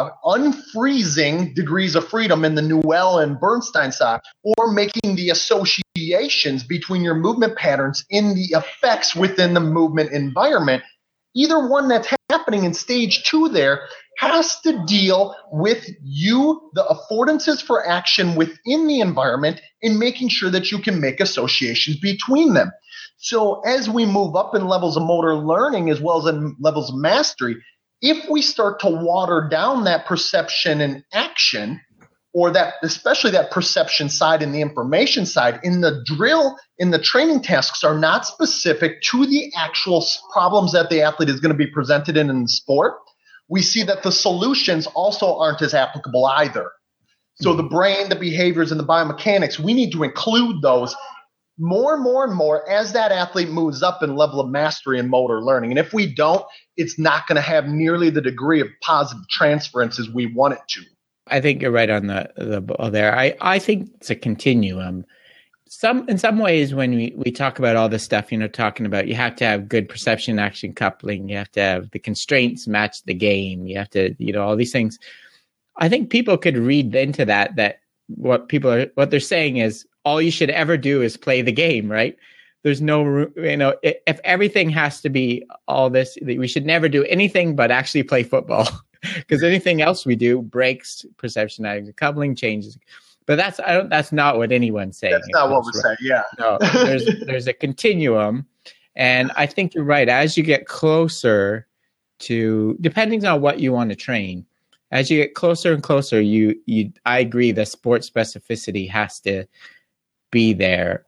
unfreezing degrees of freedom in the Newell and Bernstein side, or making the associations between your movement patterns in the effects within the movement environment. Either one that's happening in stage 2 there has to deal with the affordances for action within the environment, and making sure that you can make associations between them. So as we move up in levels of motor learning as well as in levels of mastery, if we start to water down that perception and action, or that, especially that perception side and the information side, in the drill, in the training tasks are not specific to the actual problems that the athlete is going to be presented in the sport, we see that the solutions also aren't as applicable either. So the brain, the behaviors, and the biomechanics, we need to include those more and more and more as that athlete moves up in level of mastery and motor learning. And if we don't, it's not going to have nearly the degree of positive transference as we want it to. I think you're right on the ball there. I think it's a continuum. In some ways, when we talk about all this stuff, talking about you have to have good perception action coupling, you have to have the constraints match the game, you have to, all these things. I think people could read into that what they're saying is all you should ever do is play the game, right? There's no, if everything has to be all this, we should never do anything but actually play football. Because anything else we do breaks perception action coupling, changes. But that's not what anyone's saying. That's not what we're saying. Yeah. No, there's a continuum, and I think you're right. As you get closer to, depending on what you want to train, as you get closer and closer, I agree, the sport specificity has to be there.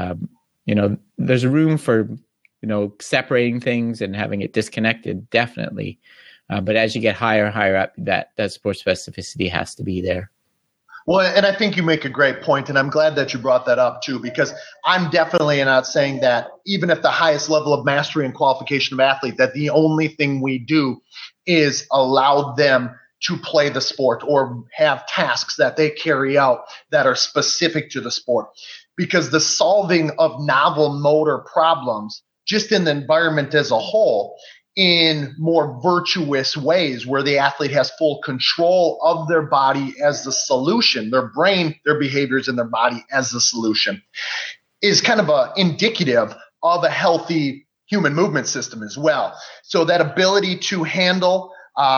There's room for, separating things and having it disconnected, definitely. But as you get higher and higher up, that sport specificity has to be there. Well, and I think you make a great point, and I'm glad that you brought that up too, because I'm definitely not saying that even at the highest level of mastery and qualification of athlete, that the only thing we do is allow them to play the sport or have tasks that they carry out that are specific to the sport. Because the solving of novel motor problems just in the environment as a whole in more virtuous ways where the athlete has full control of their body as the solution, their brain, their behaviors, and their body as the solution is kind of indicative of a healthy human movement system as well. So that ability to handle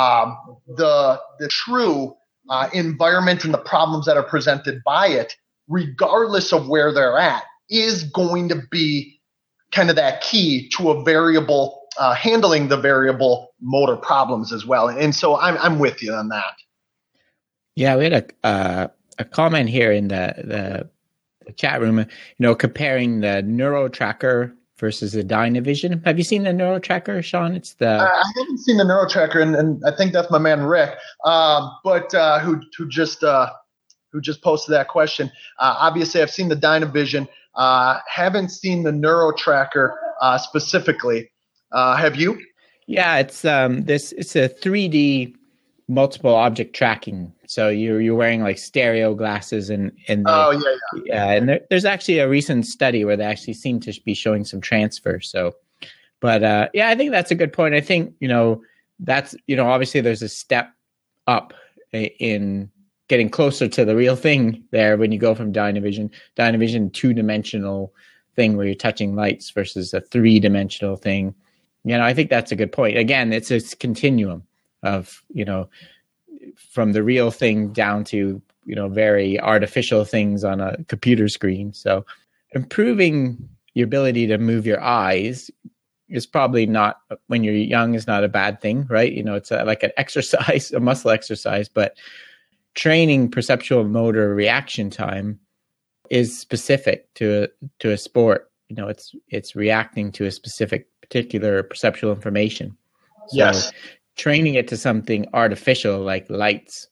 the true environment and the problems that are presented by it, regardless of where they're at, is going to be kind of that key to a variable, handling the variable motor problems as well. And so I'm with you on that. Yeah, we had a comment here in the chat room, comparing the NeuroTracker versus the Dynavision. Have you seen the NeuroTracker, Sean? I haven't seen the NeuroTracker, and I think that's my man Rick, who just posted that question. Obviously, I've seen the Dynavision. Haven't seen the NeuroTracker specifically. Have you? Yeah, it's it's a 3D multiple object tracking. So you're wearing like stereo glasses and there's actually a recent study where they actually seem to be showing some transfer. So, but I think that's a good point. I think that's obviously there's a step up in getting closer to the real thing there when you go from Dynavision 2-dimensional thing where you're touching lights versus a 3-dimensional thing. I think that's a good point. Again, it's a continuum of, from the real thing down to, very artificial things on a computer screen. So improving your ability to move your eyes is probably not, when you're young, is not a bad thing, right? It's like an exercise, a muscle exercise, but training perceptual motor reaction time is specific to a sport. It's reacting to a particular perceptual information. So yes. Training it to something artificial like lights,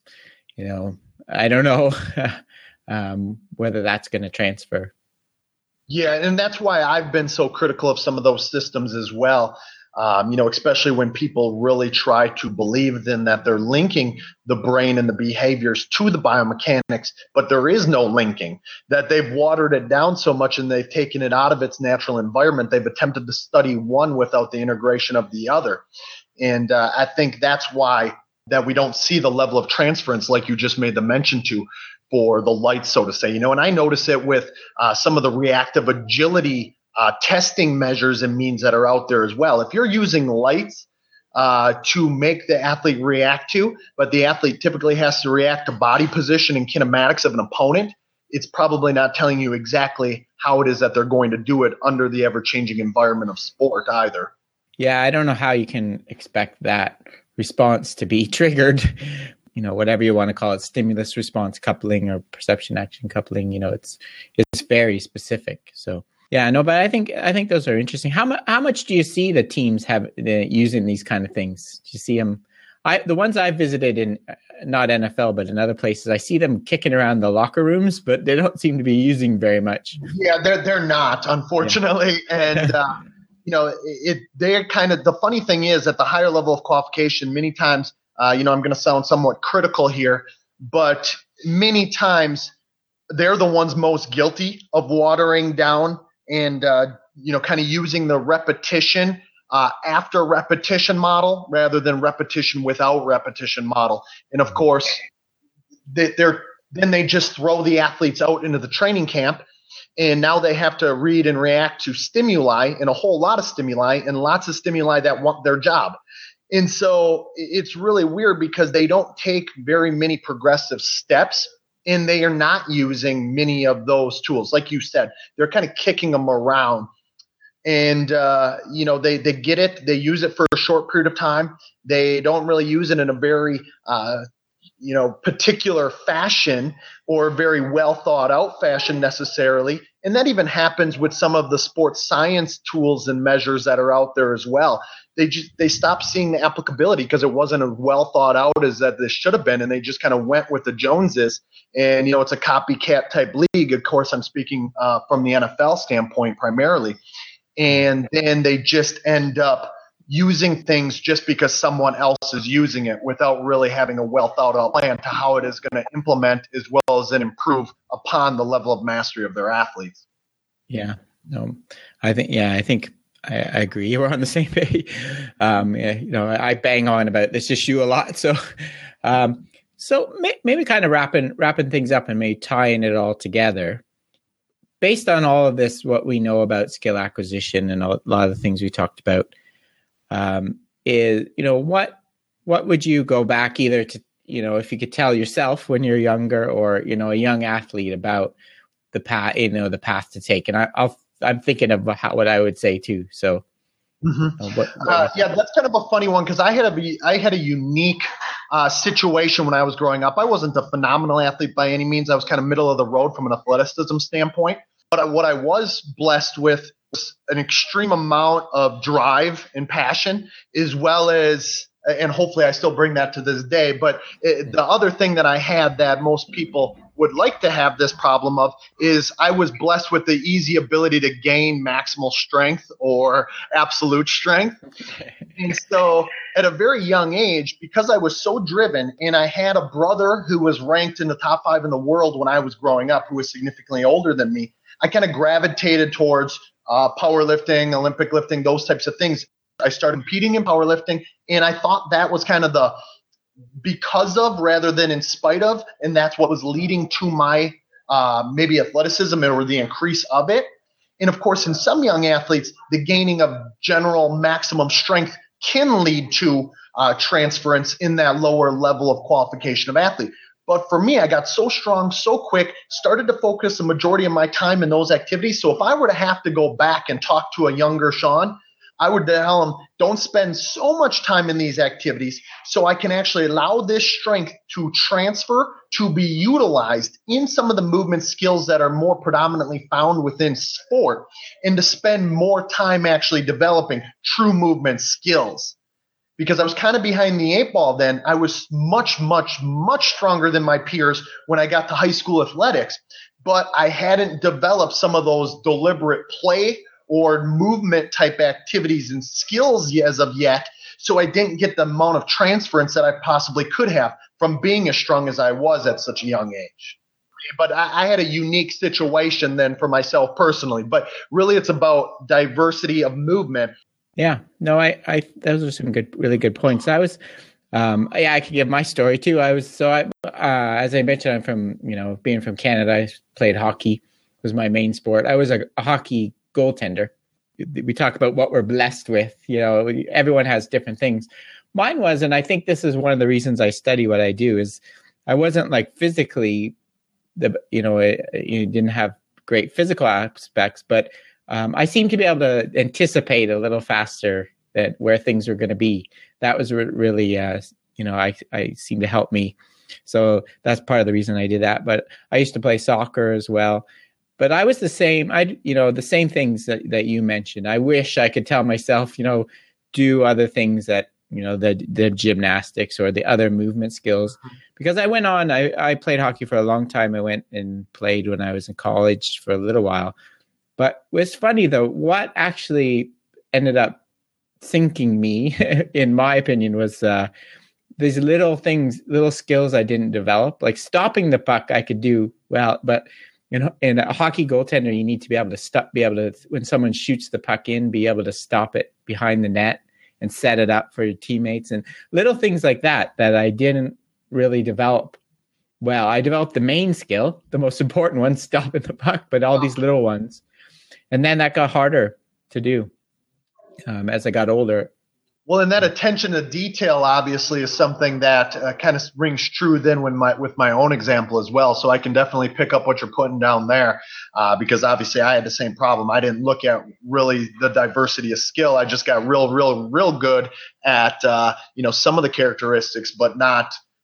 I don't know whether that's going to transfer. Yeah, and that's why I've been so critical of some of those systems as well. Especially when people really try to believe then that they're linking the brain and the behaviors to the biomechanics, but there is no linking, that they've watered it down so much and they've taken it out of its natural environment. They've attempted to study one without the integration of the other. And I think that's why that we don't see the level of transference like you just made the mention to for the lights, so to say. And I notice it with some of the reactive agility testing measures and means that are out there as well. If you're using lights to make the athlete react to, but the athlete typically has to react to body position and kinematics of an opponent, it's probably not telling you exactly how it is that they're going to do it under the ever-changing environment of sport either. Yeah, I don't know how you can expect that response to be triggered, whatever you want to call it, stimulus response coupling or perception action coupling, it's very specific. So yeah, no, but I think those are interesting. How much do you see the teams have using these kind of things? Do you see them? The ones I've visited in not NFL, but in other places, I see them kicking around the locker rooms, but they don't seem to be using very much. Yeah, they're not, unfortunately. Yeah. And they're kind of, the funny thing is at the higher level of qualification, many times, I'm going to sound somewhat critical here, but many times they're the ones most guilty of watering down and, kind of using the repetition after repetition model rather than repetition without repetition model. And of course, then they just throw the athletes out into the training camp. And now they have to read and react to stimuli and a whole lot of stimuli and lots of stimuli that want their job. And so it's really weird because they don't take very many progressive steps and they are not using many of those tools. Like you said, they're kind of kicking them around. And, they get it. They use it for a short period of time. They don't really use it in a very particular fashion or very well thought out fashion necessarily. And that even happens with some of the sports science tools and measures that are out there as well. They stopped seeing the applicability because it wasn't as well thought out as that this should have been, and they just kind of went with the Joneses. And it's a copycat type league. Of course, I'm speaking from the NFL standpoint primarily. And then they just end up using things just because someone else is using it without really having a well thought out plan to how it is going to implement as well as then improve upon the level of mastery of their athletes. Yeah, no, I think I agree. We're on the same page. I bang on about this issue a lot. So, maybe kind of wrapping things up and maybe tying it all together. Based on all of this, what we know about skill acquisition and a lot of the things we talked about, is, what would you go back either to, if you could tell yourself when you're younger or, a young athlete about the path, the path to take. And I'm thinking of what I would say too. So, yeah, that's kind of a funny one because I had a unique situation when I was growing up. I wasn't a phenomenal athlete by any means. I was kind of middle of the road from an athleticism standpoint. But what I was blessed with was an extreme amount of drive and passion, as well as, and hopefully I still bring that to this day. But the other thing that I had that most people would like to have this problem of is I was blessed with the easy ability to gain maximal strength or absolute strength. And so at a very young age, because I was so driven and I had a brother who was ranked in the top 5 in the world when I was growing up, who was significantly older than me, I kind of gravitated towards powerlifting, Olympic lifting, those types of things. I started competing in powerlifting, and I thought that was kind of the because of rather than in spite of, and that's what was leading to my maybe athleticism or the increase of it. And of course, in some young athletes, the gaining of general maximum strength can lead to transference in that lower level of qualification of athlete. But for me, I got so strong, so quick, started to focus the majority of my time in those activities. So if I were to have to go back and talk to a younger Sean, I would tell him, don't spend so much time in these activities so I can actually allow this strength to transfer to be utilized in some of the movement skills that are more predominantly found within sport, and to spend more time actually developing true movement skills. Because I was kind of behind the 8 ball then. I was much, much, much stronger than my peers when I got to high school athletics, but I hadn't developed some of those deliberate play or movement type activities and skills as of yet. So I didn't get the amount of transference that I possibly could have from being as strong as I was at such a young age. But I had a unique situation then for myself personally. But really, it's about diversity of movement. Yeah, no, I those are some really good points. I was, I could give my story too. As I mentioned, I'm from, being from Canada, I played hockey, was my main sport. I was a hockey goaltender. We talk about what we're blessed with, everyone has different things. Mine was, and I think this is one of the reasons I study what I do, is I wasn't like physically, you didn't have great physical aspects, but I seemed to be able to anticipate a little faster that where things were going to be. That was really, I seemed to help me. So that's part of the reason I did that. But I used to play soccer as well. But I was the same. The same things that you mentioned. I wish I could tell myself, do other things that, the gymnastics or the other movement skills. Because I went on, I played hockey for a long time. I went and played when I was in college for a little while. But what's funny, though, what actually ended up sinking me, in my opinion, was these little things, little skills I didn't develop. Like stopping the puck, I could do well. But, in a hockey goaltender, you need to be able to when someone shoots the puck in, be able to stop it behind the net and set it up for your teammates. And little things like that I didn't really develop. Well, I developed the main skill, the most important one, stopping the puck, but all these little ones. And then that got harder to do as I got older. Well, and that attention to detail obviously is something that kind of rings true then with my own example as well. So I can definitely pick up what you're putting down there because obviously I had the same problem. I didn't look at really the diversity of skill. I just got real good at some of the characteristics, but not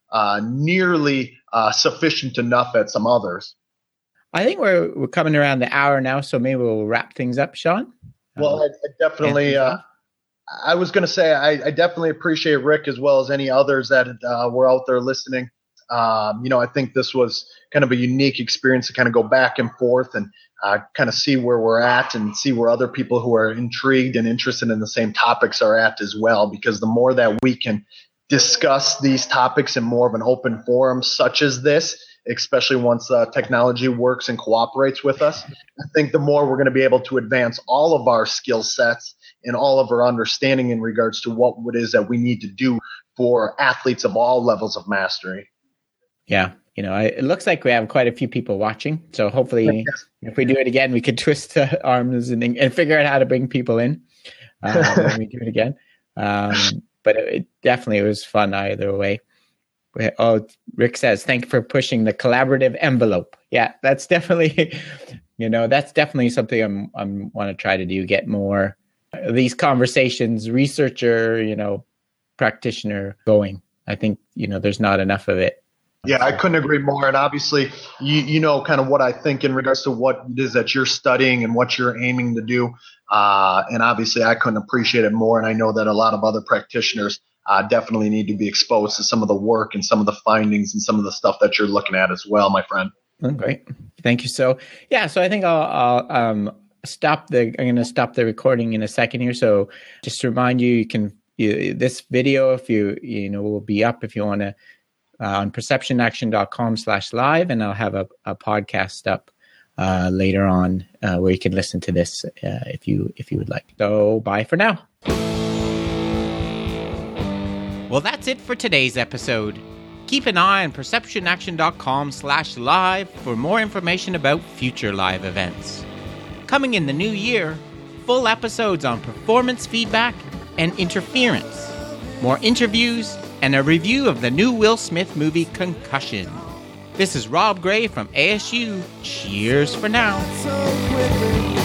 nearly sufficient enough at some others. I think we're coming around the hour now, so maybe we'll wrap things up, Sean. Well, I definitely, I was going to say, I definitely appreciate Rick as well as any others that were out there listening. I think this was kind of a unique experience to kind of go back and forth and kind of see where we're at and see where other people who are intrigued and interested in the same topics are at as well. Because the more that we can discuss these topics in more of an open forum such as this, especially once technology works and cooperates with us, I think the more we're going to be able to advance all of our skill sets and all of our understanding in regards to what it is that we need to do for athletes of all levels of mastery. Yeah. It looks like we have quite a few people watching. So hopefully if we do it again, we could twist arms and figure out how to bring people in when we do it again. But it definitely was fun either way. Oh, Rick says, thank you for pushing the collaborative envelope. Yeah, that's definitely, that's definitely something I want to try to do, get more of these conversations, researcher, practitioner going. I think, there's not enough of it. Yeah, I couldn't agree more. And obviously, you know kind of what I think in regards to what it is that you're studying and what you're aiming to do. And obviously, I couldn't appreciate it more. And I know that a lot of other practitioners definitely need to be exposed to some of the work and some of the findings and some of the stuff that you're looking at as well, my friend. Oh, great. Thank you. So I think I'll stop I'm going to stop the recording in a second here. So just to remind you, this video, if will be up if you want to, on perceptionaction.com/live, and I'll have a podcast up later on where you can listen to this if you would like. So bye for now. Well, that's it for today's episode. Keep an eye on perceptionaction.com/live for more information about future live events. Coming in the new year, full episodes on performance feedback and interference, more interviews, and a review of the new Will Smith movie Concussion. This is Rob Gray from ASU. Cheers for now. So quickly.